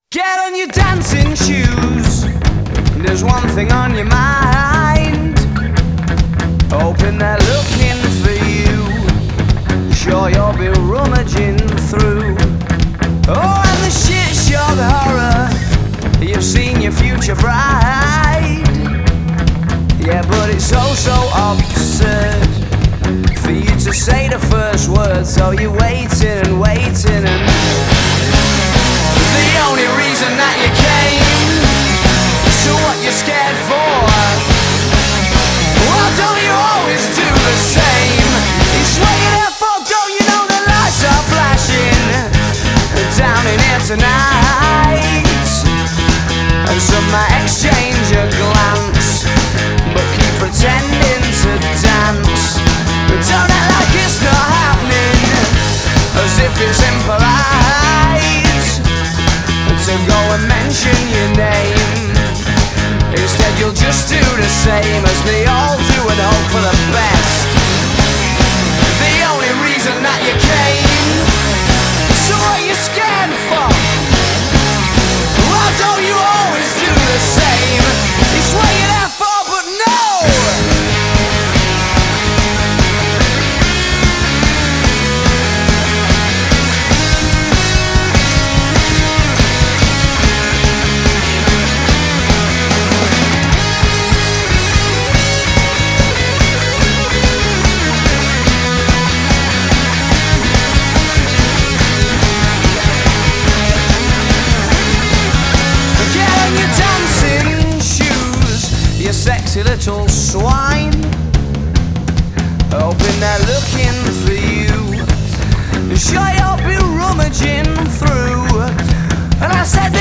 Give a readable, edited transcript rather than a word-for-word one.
Get on your dancing shoes. There's one thing on your mind. Hoping they're looking for you. Sure you'll be rummaging through. Oh, and the shit show, the horror. You've seen your future bride. Yeah, but it's so absurd for you to say the first word. So you're waiting and waiting, and the only reason that you came. So what you scared for? Well, don't you always do the same? It's what you're there for, don't you know the lights are flashing down in here tonight? And some might exchange a glance, but keep pretending to dance. But don't act like it's not happening, as if it's impolite to go and mention your name. Instead you'll just do the same as they all do and hope for the best. The only reason that you came. So what you scared for? Why don't you always do the same? It's what you're there for, but no! Sexy little swine, hoping they're looking for you. Sure you'll be rummaging through. And I said